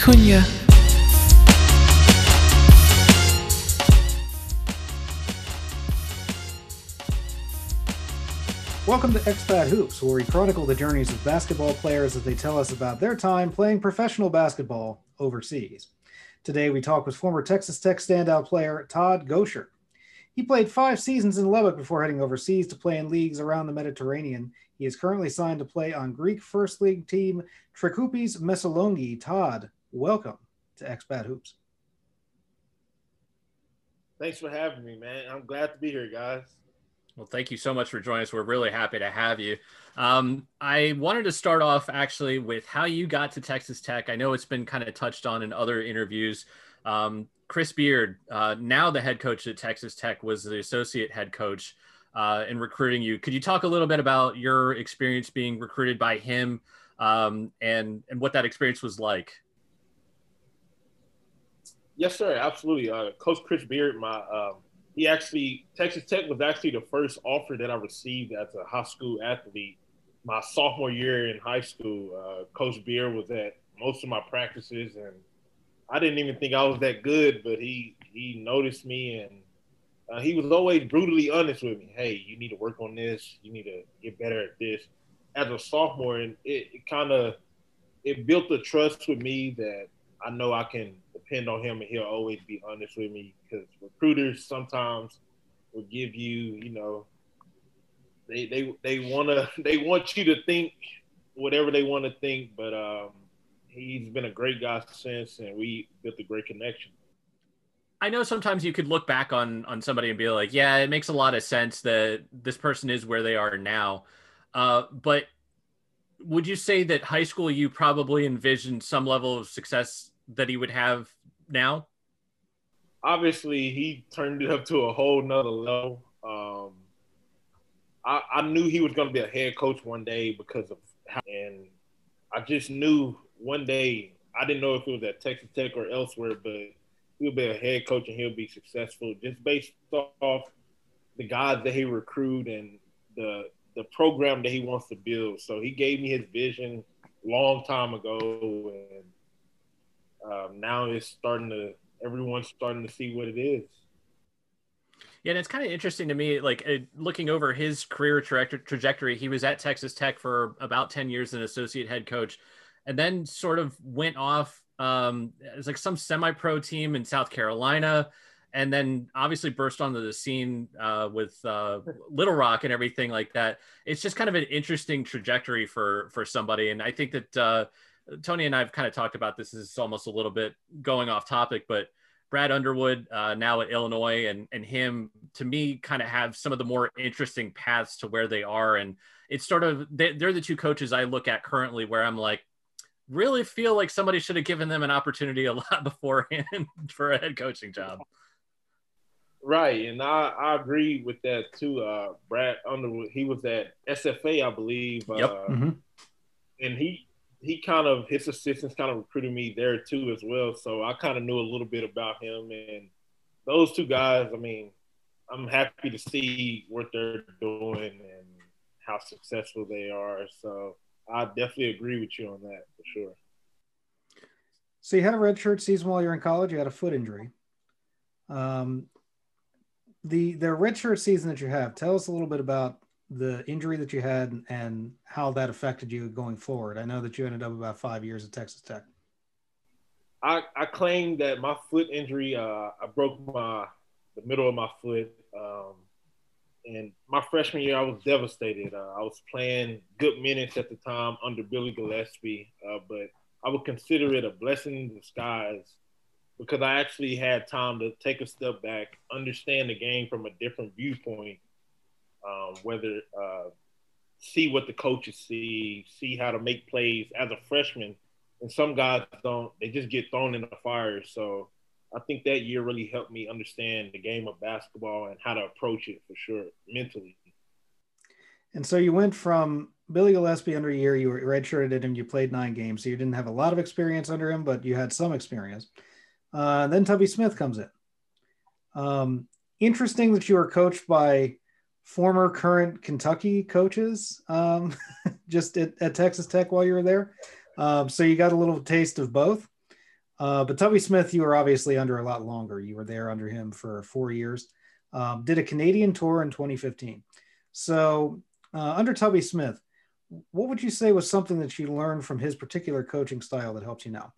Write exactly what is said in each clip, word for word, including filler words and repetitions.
Cunha. Welcome to Expat Hoops, where we chronicle the journeys of basketball players as they tell us about their time playing professional basketball overseas. Today, we talk with former Texas Tech standout player Todd Gosher. He played five seasons in Lubbock before heading overseas to play in leagues around the Mediterranean. He is currently signed to play on Greek First League team Trikoupis Messalongi. Todd, welcome to Expat Hoops. Thanks for having me, man. I'm glad to be here, guys. Well, thank you so much for joining us. We're really happy to have you. Um, I wanted to start off actually with how you got to Texas Tech. I know it's been kind of touched on in other interviews. Um, Chris Beard, uh, now the head coach at Texas Tech, was the associate head coach uh, in recruiting you. Could you talk a little bit about your experience being recruited by him um, and, and what that experience was like? Yes, sir. Absolutely. Uh, Coach Chris Beard, my um, he actually, Texas Tech was actually the first offer that I received as a high school athlete. My sophomore year in high school, uh, Coach Beard was at most of my practices, and I didn't even think I was that good, but he he noticed me, and uh, he was always brutally honest with me. Hey, you need to work on this. You need to get better at this. As a sophomore, and it, it kind of it built a trust with me that I know I can depend on him, and he'll always be honest with me, because recruiters sometimes will give you, you know, they they they wanna they want you to think whatever they want to think, but um, he's been a great guy since, and we built a great connection. I know sometimes you could look back on on somebody and be like, yeah, it makes a lot of sense that this person is where they are now, uh, but would you say that high school you probably envisioned some level of success that he would have now? Obviously, he turned it up to a whole nother level. Um, I, I knew he was going to be a head coach one day because of how, and I just knew one day, I didn't know if it was at Texas Tech or elsewhere, but he'll be a head coach and he'll be successful just based off the guys that he recruit and the the program that he wants to build. So he gave me his vision a long time ago, and um, now it's starting to, everyone's starting to see what it is. Yeah, and it's kind of interesting to me, like uh, looking over his career tra- trajectory. He was at Texas Tech for about ten years, an associate head coach, and then sort of went off um, as like some semi-pro team in South Carolina, and then obviously burst onto the scene uh, with uh, Little Rock and everything like that. It's just kind of an interesting trajectory for for somebody, and I think that uh, Tony and I have kind of talked about this. Is almost a little bit going off topic, but Brad Underwood, uh, now at Illinois, and and him, to me, kind of have some of the more interesting paths to where they are. And it's sort of, they, they're the two coaches I look at currently where I'm like, really feel like somebody should have given them an opportunity a lot beforehand for a head coaching job. Right, and I, I agree with that too. Uh, Brad Underwood, he was at S F A, I believe. Yep. Uh, Mm-hmm. And he he kind of, his assistants kind of recruited me there too as well. So I kind of knew a little bit about him. And those two guys, I mean, I'm happy to see what they're doing and how successful they are. So I definitely agree with you on that for sure. So you had a redshirt season while you're in college. You had a foot injury. Um, the the redshirt season that you have, tell us a little bit about the injury that you had and how that affected you going forward. I know that you ended up about five years at Texas Tech. I, I claim that my foot injury, uh, I broke my the middle of my foot. Um, and my freshman year, I was devastated. Uh, I was playing good minutes at the time under Billy Gillispie, uh, but I would consider it a blessing in disguise because I actually had time to take a step back, understand the game from a different viewpoint, um, whether uh, see what the coaches see, see how to make plays as a freshman. And some guys don't, they just get thrown in the fire. So I think that year really helped me understand the game of basketball and how to approach it for sure, mentally. And so you went from Billy Gillispie under a year, you were redshirted him, you played nine games. So you didn't have a lot of experience under him, but you had some experience. Uh, then Tubby Smith comes in. Um, interesting that you were coached by former current Kentucky coaches um, just at, at Texas Tech while you were there. Um, so you got a little taste of both. Uh, but Tubby Smith, you were obviously under a lot longer. You were there under him for four years. Um, did a Canadian tour in twenty fifteen. So uh, under Tubby Smith, what would you say was something that you learned from his particular coaching style that helps you now?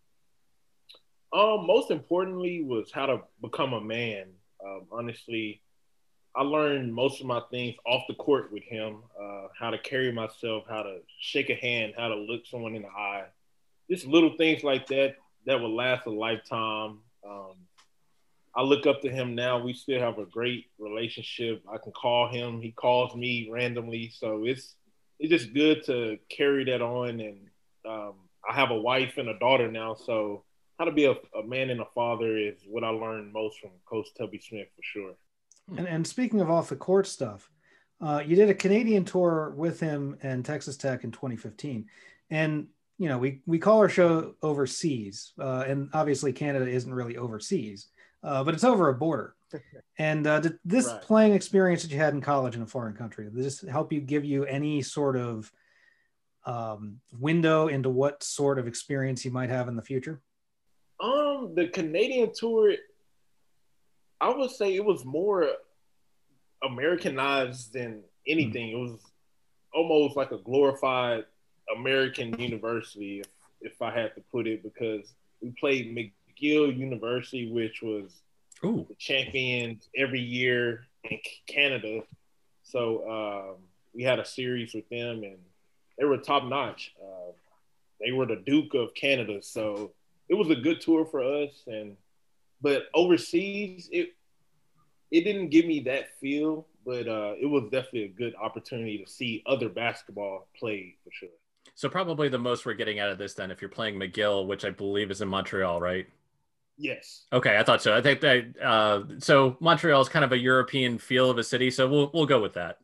Um, most importantly was how to become a man. Um, honestly, I learned most of my things off the court with him, uh, how to carry myself, how to shake a hand, how to look someone in the eye. Just little things like that that will last a lifetime. Um, I look up to him now. We still have a great relationship. I can call him. He calls me randomly. So it's it's just good to carry that on. And um, I have a wife and a daughter now. So how to be a, a man and a father is what I learned most from Coach Tubby Smith for sure. And, and speaking of off the court stuff, uh, you did a Canadian tour with him and Texas Tech in twenty fifteen. And, you know, we, we call our show Overseas. Uh, and obviously Canada isn't really overseas, uh, but it's over a border. And uh, did this Right. playing experience that you had in college in a foreign country, did this help you, give you any sort of um, window into what sort of experience you might have in the future? Um, the Canadian tour, I would say it was more Americanized than anything. Mm-hmm. It was almost like a glorified American university, if, if I had to put it, because we played McGill University, which was Ooh. the champions every year in Canada. So um, we had a series with them, and they were top notch. Uh, they were the Duke of Canada, so it was a good tour for us. And but overseas, it it didn't give me that feel, but uh, it was definitely a good opportunity to see other basketball played for sure. So probably the most we're getting out of this then, if you're playing McGill, which I believe is in Montreal, right? Yes. Okay, I thought so. I think that uh, so Montreal is kind of a European feel of a city, so we'll we'll go with that.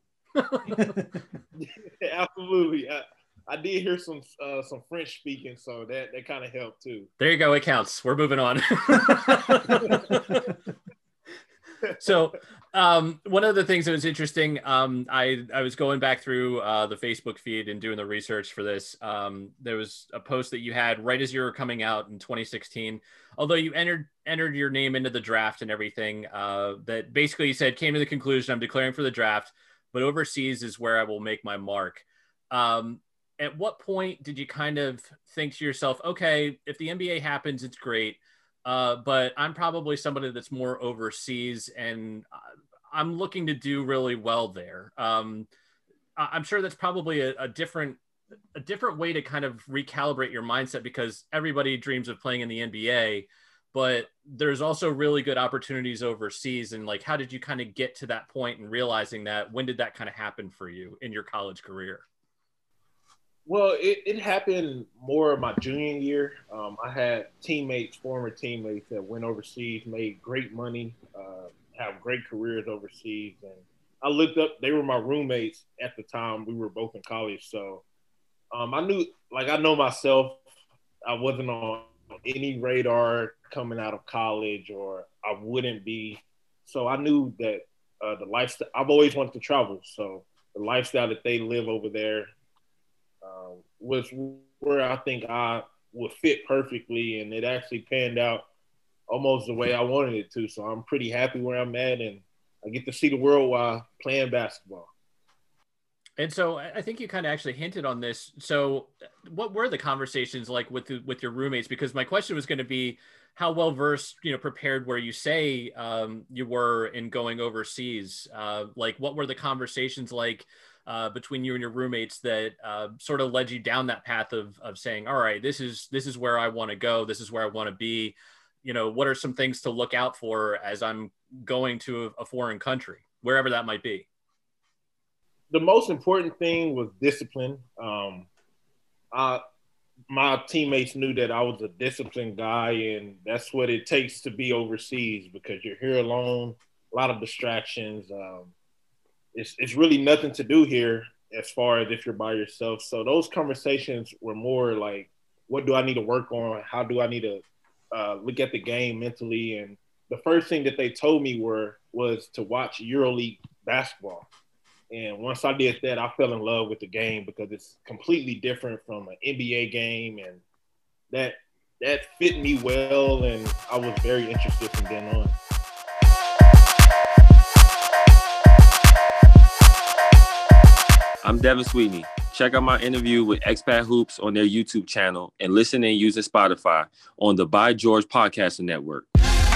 Yeah, absolutely. I, I did hear some uh, some French speaking, so that that kind of helped too. There you go. It counts. We're moving on. So um, one of the things that was interesting, um, I, I was going back through uh, the Facebook feed and doing the research for this. Um, there was a post that you had right as you were coming out in twenty sixteen, although you entered entered your name into the draft and everything, uh, that basically you said, came to the conclusion, I'm declaring for the draft, but overseas is where I will make my mark. Um, at what point did you kind of think to yourself, okay, if the N B A happens, it's great. Uh, but I'm probably somebody that's more overseas, and I'm looking to do really well there. Um, I'm sure that's probably a, a different, a different way to kind of recalibrate your mindset, because everybody dreams of playing in the N B A, but there's also really good opportunities overseas. And like, how did you kind of get to that point and realizing that? When did that kind of happen for you in your college career? Well, it, it happened more my junior year. Um, I had teammates, former teammates that went overseas, made great money, uh, have great careers overseas. And I looked up, they were my roommates at the time. We were both in college. So um, I knew, like, I know myself, I wasn't on any radar coming out of college, or I wouldn't be. So I knew that uh, the lifestyle, I've always wanted to travel. So the lifestyle that they live over there, Uh, was where I think I would fit perfectly, and it actually panned out almost the way I wanted it to. So I'm pretty happy where I'm at, and I get to see the world while playing basketball. And so I think you kind of actually hinted on this. So what were the conversations like with the, with your roommates? Because my question was going to be, how well versed, you know, prepared were you say um, you were in going overseas? Uh, like, what were the conversations like uh, between you and your roommates that uh, sort of led you down that path of of saying, all right, this is this is where I want to go. This is where I want to be. You know, what are some things to look out for as I'm going to a, a foreign country, wherever that might be? The most important thing was discipline. Um, I, my teammates knew that I was a disciplined guy, and that's what it takes to be overseas, because you're here alone, a lot of distractions. Um, it's, it's really nothing to do here as far as if you're by yourself. So those conversations were more like, what do I need to work on? How do I need to uh, look at the game mentally? And the first thing that they told me were was to watch EuroLeague basketball. And once I did that, I fell in love with the game, because it's completely different from an N B A game. And that that fit me well, and I was very interested from then on. I'm Devin Sweetney. Check out my interview with Expat Hoops on their YouTube channel and listen and use Spotify on the By George Podcasting Network.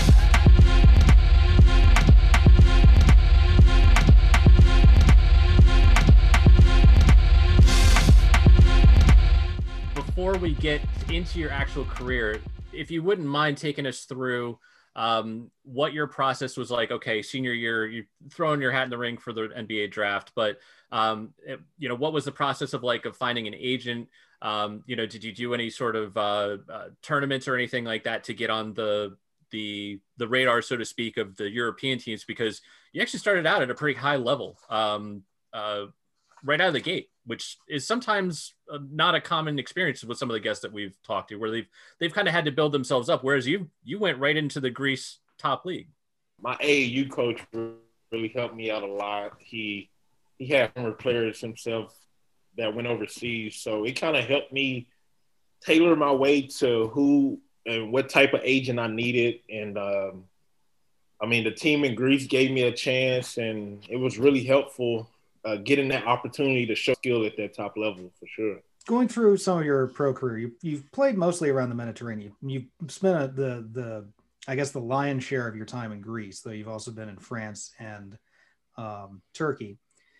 Before we get into your actual career, if you wouldn't mind taking us through um, what your process was like. Okay, senior year, you throwing your hat in the ring for the N B A draft, but um, it, you know, what was the process of like of finding an agent? Um, you know, did you do any sort of uh, uh, tournaments or anything like that to get on the the the radar, so to speak, of the European teams? Because you actually started out at a pretty high level um, uh, right out of the gate, which is sometimes uh, not a common experience with some of the guests that we've talked to, where they've they've kind of had to build themselves up, whereas you you went right into the Greece top league. My A A U coach really helped me out a lot. He he had former players himself that went overseas, so it kind of helped me tailor my way to who and what type of agent I needed. And um, I mean, the team in Greece gave me a chance, and it was really helpful uh, getting that opportunity to show skill at that top level for sure. Going through some of your pro career, you, you've played mostly around the Mediterranean. You've spent a, the the I guess the lion's share of your time in Greece, though you've also been in France and um, Turkey.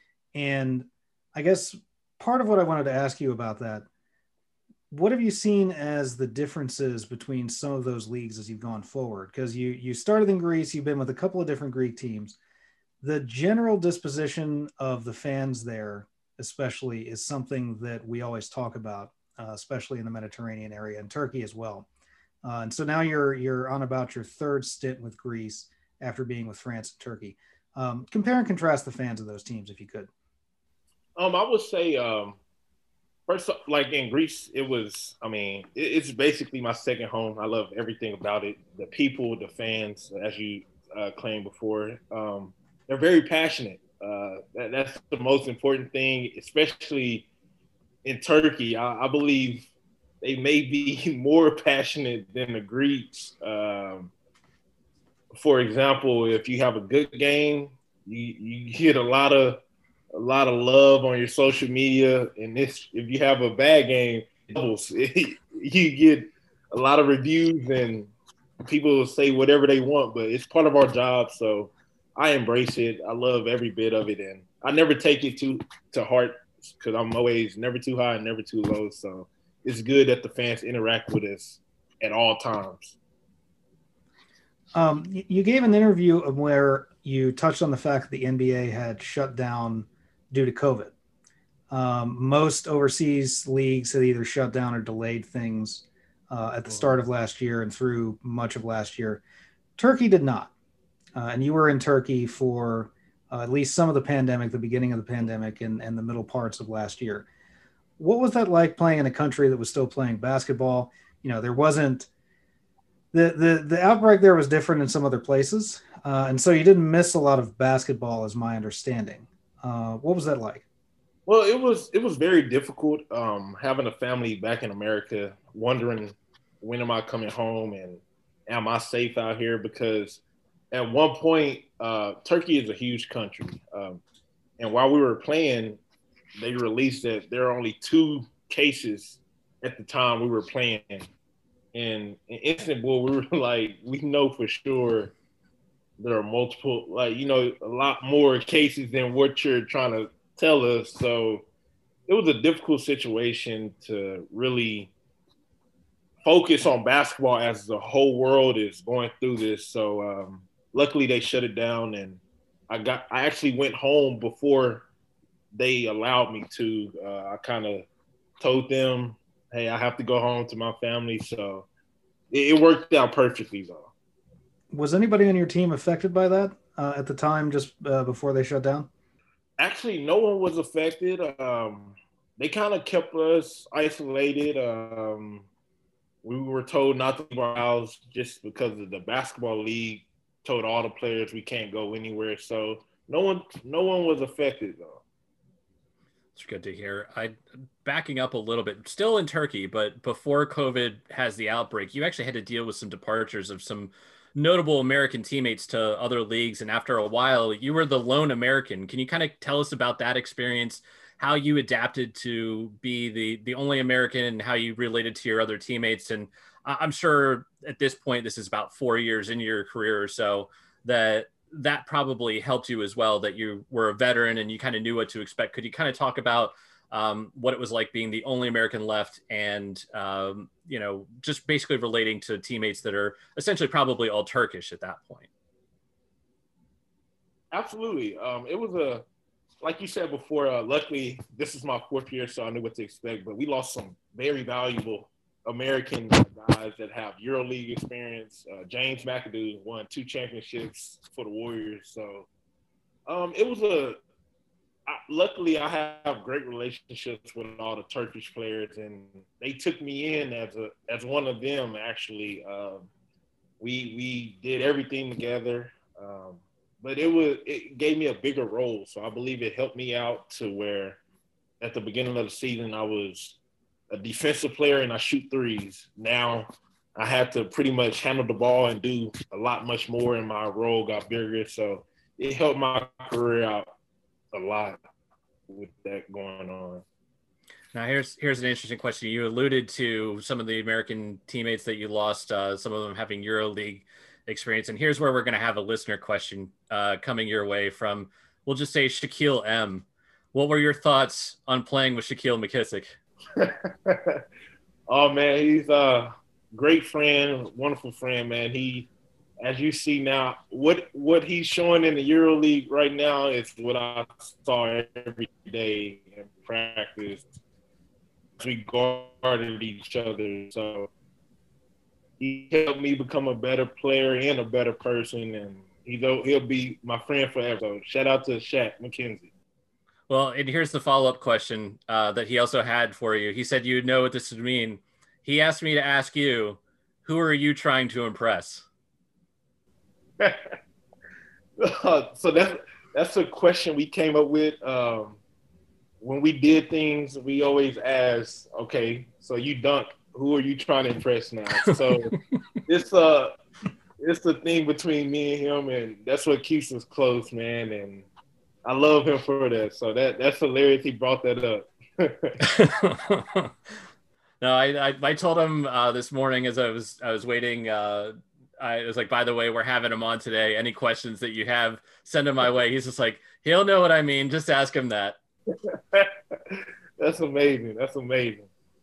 And I guess part of what I wanted to ask you about that, what have you seen as the differences between some of those leagues as you've gone forward? Because you you started in Greece, you've been with a couple of different Greek teams. The general disposition of the fans there, especially, is something that we always talk about, uh, especially in the Mediterranean area and Turkey as well. Uh, and so now you're you're on about your third stint with Greece after being with France and Turkey. Um, compare and contrast the fans of those teams, if you could. Um, I would say, um, first, like in Greece, it was, I mean, it, it's basically my second home. I love everything about it. The people, the fans, as you uh, claimed before, um, they're very passionate. Uh, that, that's the most important thing, especially in Turkey. I, I believe they may be more passionate than the Greeks. Um, for example, if you have a good game, you, you get a lot of a lot of love on your social media, and this if you have a bad game, you get a lot of reviews and people will say whatever they want. But it's part of our job, so I embrace it. I love every bit of it, and I never take it too to heart because I'm always never too high and never too low. So it's good that the fans interact with us at all times. Um, you gave an interview where you touched on the fact that the N B A had shut down due to COVID. Um, most overseas leagues had either shut down or delayed things uh, at the start of last year and through much of last year. Turkey did not. Uh, and you were in Turkey for uh, at least some of the pandemic, the beginning of the pandemic and, and the middle parts of last year. What was that like playing in a country that was still playing basketball? You know, there wasn't the, the, the outbreak there was different in some other places. Uh, and so you didn't miss a lot of basketball, is my understanding. Uh, what was that like? Well, it was, it was very difficult um, having a family back in America, wondering when am I coming home and am I safe out here? Because at one point, uh, Turkey is a huge country. Um, and while we were playing, they released that there are only two cases at the time we were playing. And in Istanbul, we were like, we know for sure there are multiple, like, you know, a lot more cases than what you're trying to tell us. So it was a difficult situation to really focus on basketball as the whole world is going through this. So um, luckily they shut it down, and I got, I actually went home before they allowed me to. Uh, I kind of told them, hey, I have to go home to my family. So it, it worked out perfectly though. Was anybody on your team affected by that uh, at the time, just uh, before they shut down? Actually, no one was affected. Um, they kind of kept us isolated. Um, we were told not to leave our house just because of the basketball league told all the players we can't go anywhere. So no one, no one was affected though. It's good to hear. I backing up a little bit, still in Turkey, but before COVID has the outbreak, you actually had to deal with some departures of some notable American teammates to other leagues. And after a while, you were the lone American. Can you kind of tell us about that experience, how you adapted to be the, the only American and how you related to your other teammates? And I'm sure at this point, this is about four years into your career or so, that that probably helped you as well, that you were a veteran and you kind of knew what to expect. Could you kind of talk about um, what it was like being the only American left and, um, you know, just basically relating to teammates that are essentially probably all Turkish at that point? Absolutely. Um, it was a, like you said before, uh, luckily this is my fourth year, so I knew what to expect, but we lost some very valuable American guys that have EuroLeague experience. Uh, James McAdoo won two championships for the Warriors. So um, it was a I, luckily I have great relationships with all the Turkish players, and they took me in as a as one of them. Actually, um, we we did everything together, um, but it was it gave me a bigger role. So I believe it helped me out to where at the beginning of the season I was a defensive player and I shoot threes. Now I have to pretty much handle the ball and do a lot much more, and my role got bigger. So it helped my career out a lot with that going on. Now here's here's an interesting question. You alluded to some of the American teammates that you lost, uh, some of them having EuroLeague experience. And here's where we're going to have a listener question uh, coming your way from, we'll just say Shaquille M. What were your thoughts on playing with Shaquille McKissick? Oh man, he's a great friend, wonderful friend, man. He, as you see now, what what he's showing in the EuroLeague right now is what I saw every day in practice. We guarded each other, so he helped me become a better player and a better person, and he'll he'll be my friend forever. So shout out to Shaq McKenzie. Well, and here's the follow-up question uh, that he also had for you. He said you'd know what this would mean. He asked me to ask you, who are you trying to impress? So that's, that's a question we came up with. Um, when we did things, we always ask, okay, so you dunk, who are you trying to impress now? So it's a, it's the thing between me and him, and that's what keeps us close, man. And I love him for that. So that that's hilarious. He brought that up. No, I, I I told him uh, this morning as I was I was waiting. Uh, I was like, by the way, we're having him on today. Any questions that you have, send him my way. He's just like, he'll know what I mean. Just ask him that. That's amazing. That's amazing.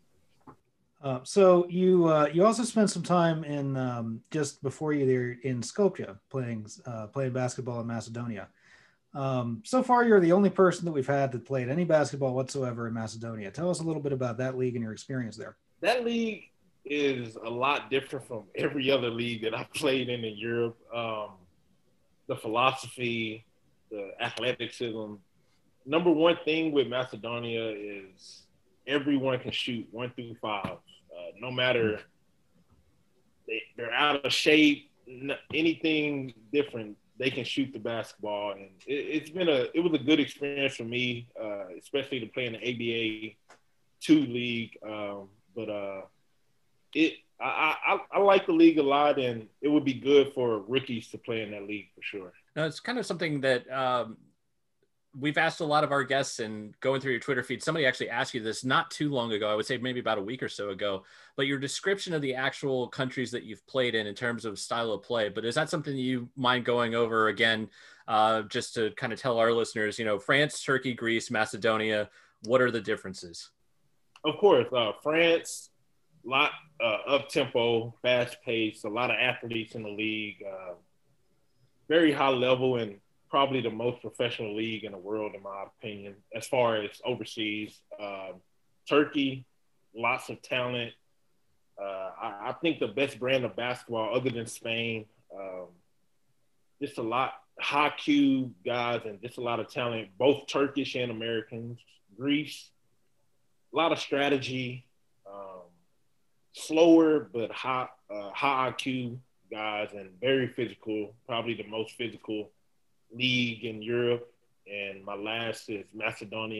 Uh, so you uh, you also spent some time in um, just before you there in Skopje playing uh, playing basketball in Macedonia. Um, so far, you're the only person that we've had that played any basketball whatsoever in Macedonia. Tell us a little bit about that league and your experience there. That league is a lot different from every other league that I've played in in Europe. Um, the philosophy, the athleticism. Number one thing with Macedonia is everyone can shoot one through five. Uh, no matter they, they're out of shape, n- anything different, they can shoot the basketball, and it, it's been a it was a good experience for me, uh, especially to play in the A B A two league. Um, but uh, it I, I I like the league a lot, and it would be good for rookies to play in that league for sure. Now, it's kind of something that um, we've asked a lot of our guests, and going through your Twitter feed, somebody actually asked you this not too long ago. I would say maybe about a week or so ago, but your description of the actual countries that you've played in in terms of style of play. But is that something you mind going over again, uh, just to kind of tell our listeners, you know, France, Turkey, Greece, Macedonia, what are the differences? Of course, uh, France, a lot uh, up-tempo, fast-paced, a lot of athletes in the league, uh, very high level, and probably the most professional league in the world, in my opinion, as far as overseas. Uh, Turkey, lots of talent. Uh, I, I think the best brand of basketball other than Spain. Um, just a lot, high Q guys and just a lot of talent, both Turkish and Americans. Greece, a lot of strategy, um, slower but high, uh, high I Q guys and very physical, probably the most physical league in Europe. And my last is Macedonia,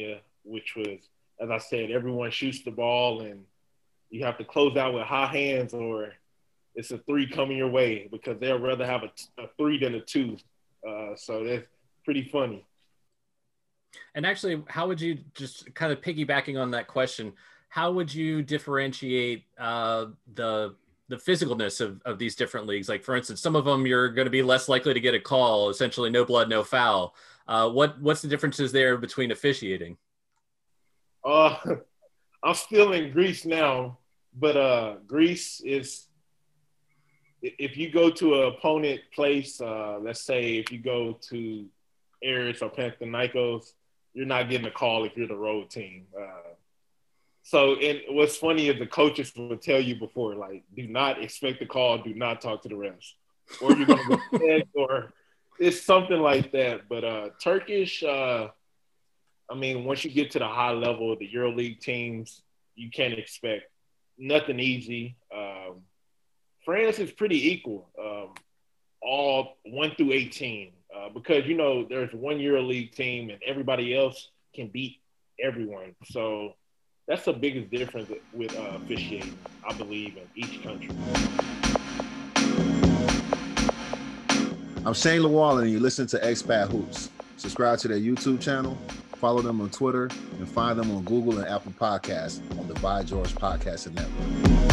which was, as I said, everyone shoots the ball and you have to close out with high hands or it's a three coming your way because they'll rather have a, a three than a two. Uh, so that's pretty funny. And actually, how would you, just kind of piggybacking on that question, how would you differentiate uh, the the physicalness of, of these different leagues? Like, for instance, some of them you're going to be less likely to get a call, essentially no blood, no foul. Uh, what what's the differences there between officiating? Uh, I'm still in Greece now, but uh, Greece is, if you go to an opponent place, uh, let's say if you go to Aris or Panathinaikos, you're not getting a call if you're the road team. Uh, so, and what's funny is the coaches will tell you before, like, do not expect the call, do not talk to the refs, or you're going to go dead, or it's something like that. But uh, Turkish, uh, I mean, once you get to the high level of the EuroLeague teams, you can't expect nothing easy. Um, France is pretty equal, um, all one through eighteen, uh, because, you know, there's one EuroLeague team and everybody else can beat everyone. So that's the biggest difference with uh, officiating, I believe, in each country. I'm Shane Lawal, and you listen to Expat Hoops. Subscribe to their YouTube channel, follow them on Twitter, and find them on Google and Apple Podcasts on the By George Podcasting Network.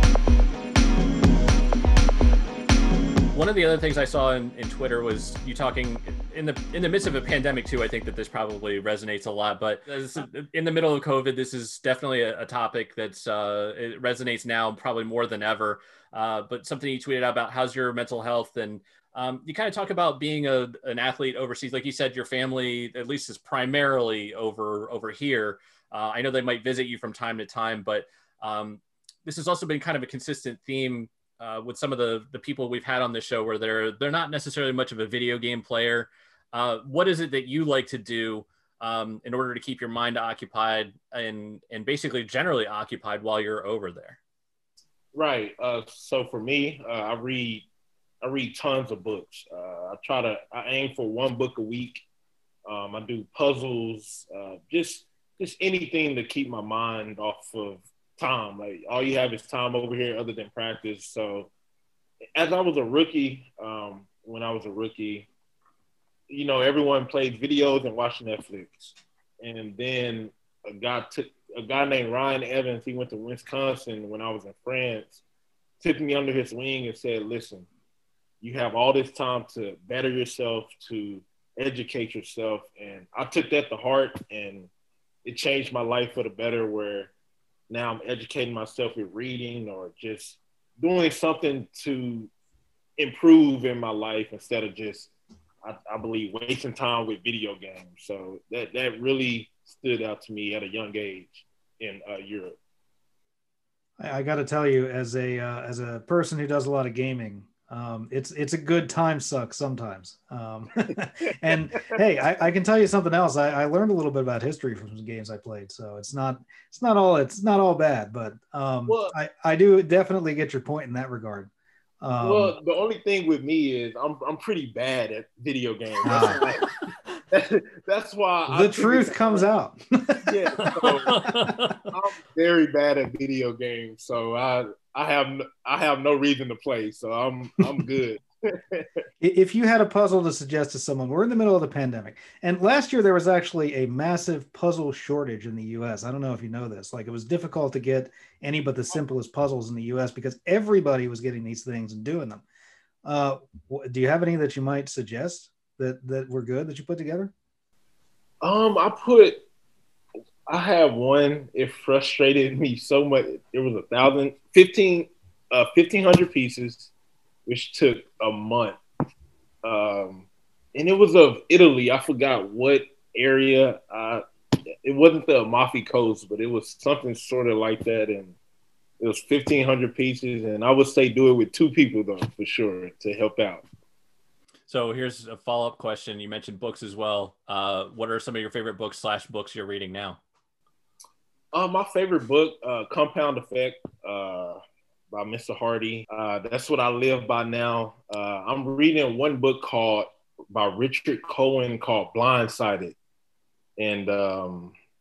One of the other things I saw in, in Twitter was you talking in the in the midst of a pandemic too. I think that this probably resonates a lot, but as, in the middle of COVID, this is definitely a, a topic that's uh, it resonates now probably more than ever. Uh, but something you tweeted out about, how's your mental health? And um, you kind of talk about being a, an athlete overseas. Like you said, your family, at least, is primarily over over here. Uh, I know they might visit you from time to time, but um, this has also been kind of a consistent theme Uh, with some of the the people we've had on this show, where they're they're not necessarily much of a video game player. Uh, what is it that you like to do um, in order to keep your mind occupied and and basically generally occupied while you're over there? Right. Uh, so for me, uh, I read I read tons of books. Uh, I try to I aim for one book a week. Um, I do puzzles, uh, just just anything to keep my mind off of time. Like, all you have is time over here other than practice. So as I was a rookie, um, when I was a rookie, you know, everyone played videos and watched Netflix. And then a guy took a guy named Ryan Evans, he went to Wisconsin when I was in France, took me under his wing and said, listen, you have all this time to better yourself, to educate yourself. And I took that to heart, and it changed my life for the better, where now I'm educating myself with reading or just doing something to improve in my life instead of just, I, I believe, wasting time with video games. So that, that really stood out to me at a young age in uh, Europe. I, I got to tell you, as a uh, as a person who does a lot of gaming, um, it's it's a good time suck sometimes. Um, and hey, I, I can tell you something else. I, I learned a little bit about history from some games I played, so it's not it's not all it's not all bad. But um, well, I I do definitely get your point in that regard. Um, well, the only thing with me is I'm I'm pretty bad at video games. Uh, That's, that's why the I truth comes out. Yeah, so I'm very bad at video games, so I I have I have no reason to play, so I'm I'm good. If you had a puzzle to suggest to someone, we're in the middle of the pandemic, and last year there was actually a massive puzzle shortage in the U S. I don't know if you know this. Like, it was difficult to get any but the simplest puzzles in the U S because everybody was getting these things and doing them. Uh, do you have any that you might suggest that that were good that you put together? Um, I put I have one. It frustrated me so much. It was a thousand, fifteen, uh, fifteen hundred pieces, which took a month. Um, and it was of Italy. I forgot what area. Uh, it wasn't the Amalfi Coast, but it was something sort of like that. And it was fifteen hundred pieces. And I would say do it with two people, though, for sure, to help out. So here's a follow-up question. You mentioned books as well. Uh, what are some of your favorite books slash books you're reading now? Uh, my favorite book, uh, Compound Effect, uh, by Mister Hardy. Uh, that's what I live by now. Uh, I'm reading one book called by Richard Cohen called Blindsided. And um,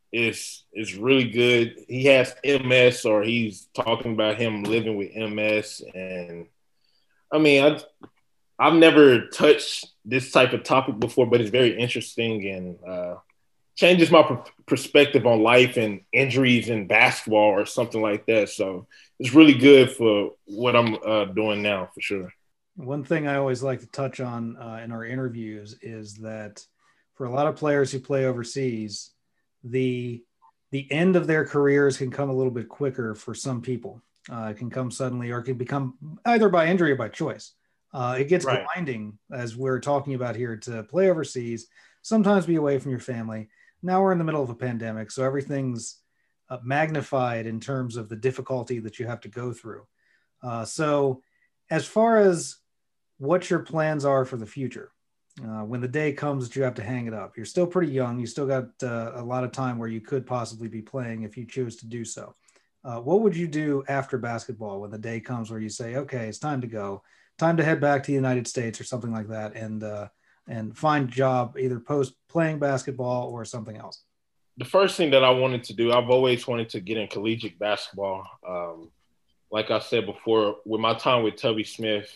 is is really good. He has M S, or he's talking about him living with M S, and I mean, I I've never touched this type of topic before, but it's very interesting and uh, changes my pr- perspective on life and injuries in basketball or something like that. So it's really good for what I'm uh, doing now, for sure. One thing I always like to touch on uh, in our interviews is that for a lot of players who play overseas, the the end of their careers can come a little bit quicker for some people. Uh, it can come suddenly, or it can become either by injury or by choice. Uh, it gets Right. blinding, as we're talking about here, to play overseas, sometimes be away from your family. Now we're in the middle of a pandemic, so everything's uh, magnified in terms of the difficulty that you have to go through. Uh, so as far as what your plans are for the future, uh, when the day comes that you have to hang it up, you're still pretty young. You still got uh, a lot of time where you could possibly be playing if you choose to do so. Uh, what would you do after basketball when the day comes where you say, okay, it's time to go, time to head back to the United States or something like that, and uh, and find a job either post playing basketball or something else? The first thing that I wanted to do, I've always wanted to get in collegiate basketball. Um, like I said before, with my time with Tubby Smith,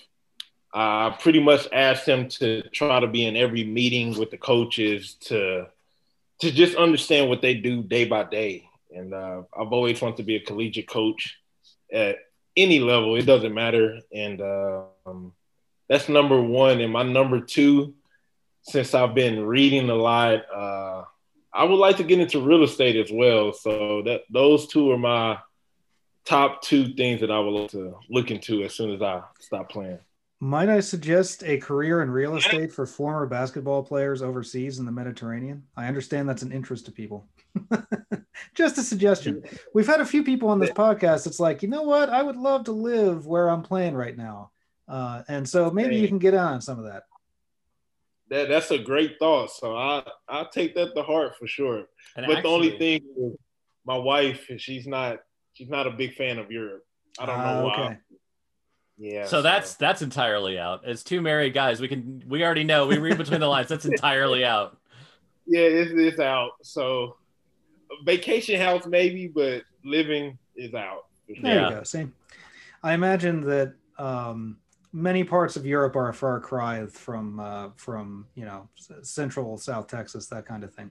I pretty much asked him to try to be in every meeting with the coaches to to just understand what they do day by day. And uh, I've always wanted to be a collegiate coach at any level. It doesn't matter. And uh, um, that's number one. And my number two, since I've been reading a lot, uh, I would like to get into real estate as well. So that those two are my top two things that I would like to look into as soon as I stop playing. Might I suggest a career in real estate for former basketball players overseas in the Mediterranean? I understand that's an interest to people. Just a suggestion. We've had a few people on this podcast. It's like, you know what? I would love to live where I'm playing right now. Uh, and so maybe you can get on some of that. That that's a great thought. So I I take that to heart for sure. And but actually, the only thing is my wife, she's not she's not a big fan of Europe. I don't know uh, why. okay. Yeah. so, so that's that's entirely out. As two married guys, we can we already know, we read between the lines. That's entirely out. Yeah, it's, it's out. So vacation house maybe, but living is out. There Yeah. you go. See, I imagine that um, many parts of Europe are a far cry from uh, from you know central South Texas, that kind of thing.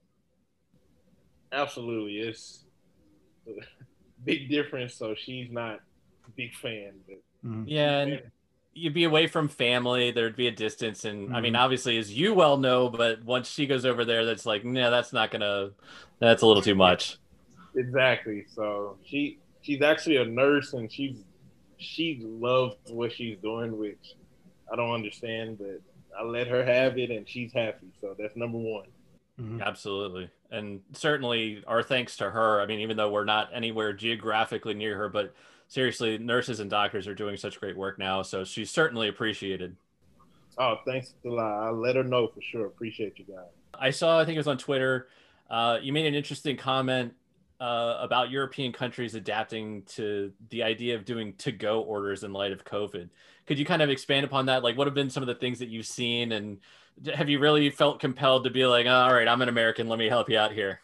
Absolutely, it's a big difference. So she's not a big fan, but Mhm. Yeah, and you'd be away from family. There'd be a distance, and I mean, Mhm. obviously, as you well know, but once she goes over there, that's like, no, that's not gonna. That's a little too much. exactly. So she she's actually a nurse, and she's she loves what she's doing, which I don't understand, but I let her have it, and she's happy. So that's number one. Mhm. Absolutely. And certainly our thanks to her. I mean, even though we're not anywhere geographically near her, but seriously, nurses and doctors are doing such great work now. So she's certainly appreciated. Oh, thanks a lot. I'll let her know for sure. Appreciate you guys. I saw, I think it was on Twitter, uh, you made an interesting comment uh, about European countries adapting to the idea of doing to-go orders in light of COVID. Could you kind of expand upon that? Like, what have been some of the things that you've seen, and have you really felt compelled to be like, oh, all right, I'm an American, let me help you out here?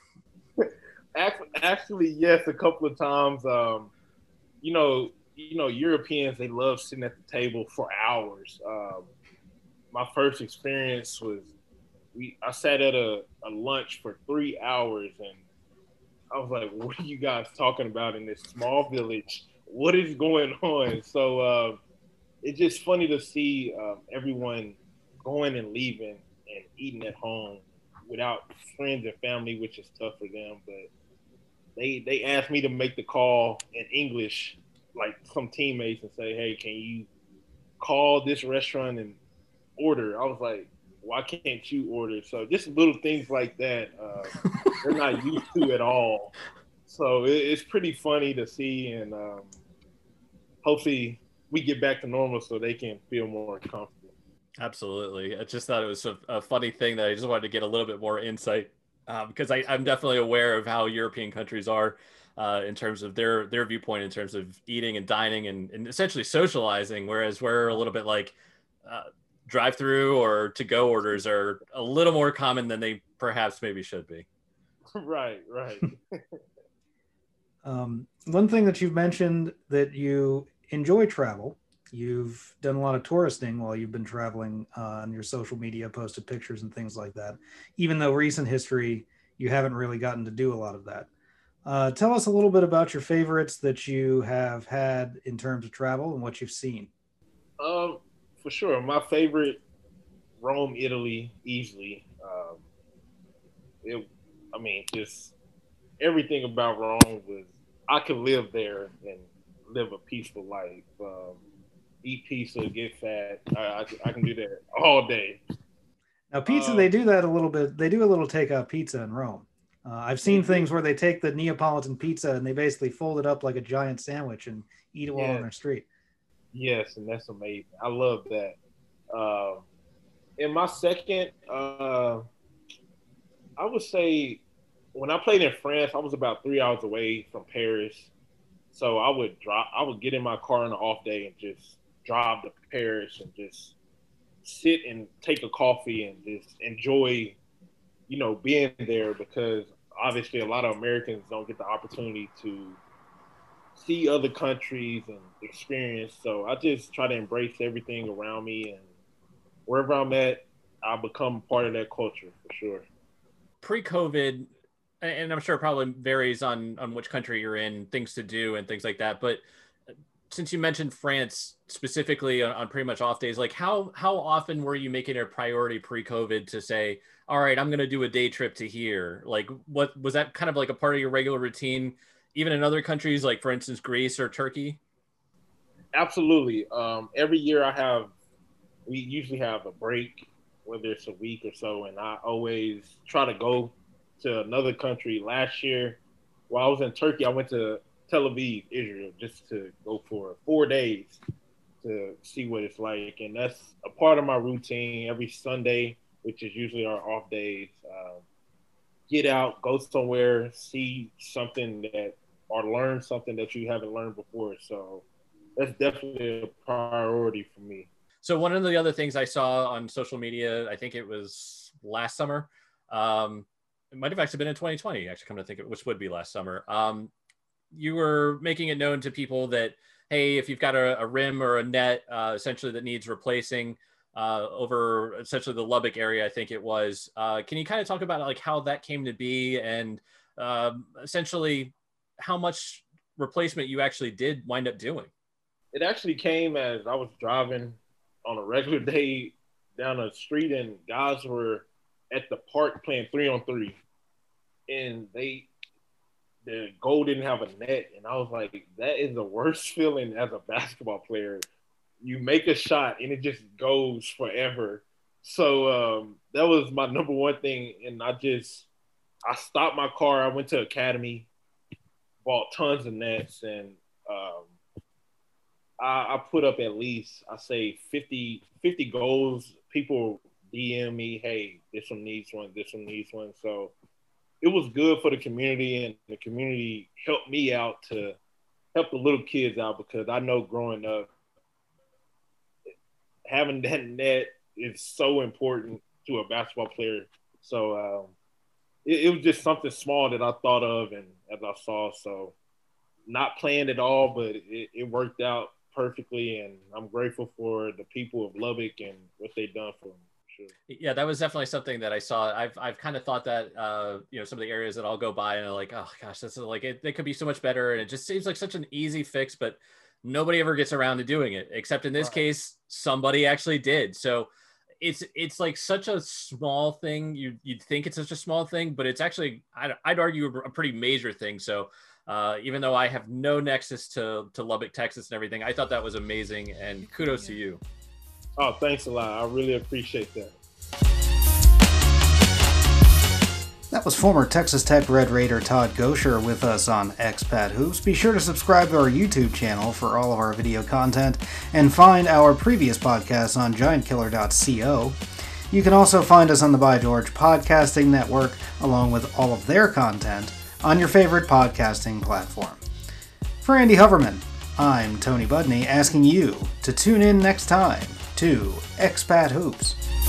Actually, yes, a couple of times. Um, you know, you know, Europeans, they love sitting at the table for hours. Um, my first experience was we I sat at a, a lunch for three hours, and I was like, what are you guys talking about in this small village? What is going on? So uh, it's just funny to see uh, everyone going and leaving and eating at home without friends and family, which is tough for them. But they they asked me to make the call in English, like some teammates, and say, hey, can you call this restaurant and order? I was like, why can't you order? So just little things like that, uh, they're not used to at all. So it, it's pretty funny to see, and um, hopefully we get back to normal so they can feel more comfortable. Absolutely. I just thought it was a, a funny thing that I just wanted to get a little bit more insight, um, because I, I'm definitely aware of how European countries are uh, in terms of their their viewpoint in terms of eating and dining and, and essentially socializing, whereas we're a little bit like uh, drive-through or to-go orders are a little more common than they perhaps maybe should be. Right, right. Um, one thing that you've mentioned that you enjoy travel. You've done a lot of touristing while you've been traveling uh, on your social media, posted pictures and things like that. Even though recent history, you haven't really gotten to do a lot of that. Uh, tell us a little bit about your favorites that you have had in terms of travel and what you've seen. Um, for sure, my favorite, Rome, Italy, easily. Um, it, I mean, just everything about Rome was. I could live there and live a peaceful life. Um, eat pizza, get fat. I, I, I can do that all day. Now, pizza, Um, they do that a little bit. They do a little takeout pizza in Rome. Uh, I've seen things where they take the Neapolitan pizza and they basically fold it up like a giant sandwich and eat it while Yeah. on their street. Yes, and that's amazing. I love that. Uh, in my second, uh, I would say when I played in France, I was about three hours away from Paris. So I would drop, I would get in my car on an off day and just drive to Paris and just sit and take a coffee and just enjoy, you know, being there, because obviously a lot of Americans don't get the opportunity to see other countries and experience. So I just try to embrace everything around me, and wherever I'm at, I become part of that culture for sure. Pre-COVID, and I'm sure it probably varies on on which country you're in, things to do and things like that. But since you mentioned France specifically on, on pretty much off days, like how how often were you making it a priority pre-COVID to say, all right, I'm going to do a day trip to here? Like, what was that kind of like a part of your regular routine, even in other countries, like for instance, Greece or Turkey? Absolutely. Um, every year I have, we usually have a break, whether it's a week or so, and I always try to go to another country. Last year, while I was in Turkey, I went to Tel Aviv, Israel, just to go for four days to see what it's like. And that's a part of my routine every Sunday, which is usually our off days. Um, get out, go somewhere, see something that, or learn something that you haven't learned before. So that's definitely a priority for me. So one of the other things I saw on social media, I think it was last summer, um, it might have actually been in twenty twenty, actually, come to think of it, which would be last summer. Um, you were making it known to people that, hey, if you've got a, a rim or a net, uh, essentially that needs replacing uh, over essentially the Lubbock area, I think it was. Uh, can you kind of talk about like how that came to be, and um, essentially how much replacement you actually did wind up doing? It actually came as I was driving on a regular day down the street, and guys were at the park playing three on three, and they the goal didn't have a net, and I was like, that is the worst feeling as a basketball player. You make a shot and it just goes forever. So um, that was my number one thing, and I just I stopped my car. I went to Academy, bought tons of nets, and um, I, I put up at least, I say fifty, fifty goals. People D M me, hey, this one needs one, this one needs one. So it was good for the community, and the community helped me out to help the little kids out, because I know growing up, having that net is so important to a basketball player. So um, it, it was just something small that I thought of and as I saw. So not planned at all, but it, it worked out perfectly, and I'm grateful for the people of Lubbock and what they've done for me. Sure. Yeah, that was definitely something that I saw. I've I've kind of thought that uh, you know, some of the areas that I'll go by and I'm like, oh gosh, this is like it, it could be so much better, and it just seems like such an easy fix, but nobody ever gets around to doing it, except in this right. case, somebody actually did. So it's it's like such a small thing. You you'd think it's such a small thing, but it's actually I'd, I'd argue a pretty major thing. So uh, even though I have no nexus to to Lubbock, Texas, and everything, I thought that was amazing, and kudos to you. Oh, thanks a lot. I really appreciate that. That was former Texas Tech Red Raider Todd Gosher with us on Expat Hoops. Be sure to subscribe to our YouTube channel for all of our video content, and find our previous podcasts on giant killer dot co. You can also find us on the By George Podcasting Network, along with all of their content, on your favorite podcasting platform. For Andy Hoverman, I'm Tony Budney, asking you to tune in next time to Expat Hoops.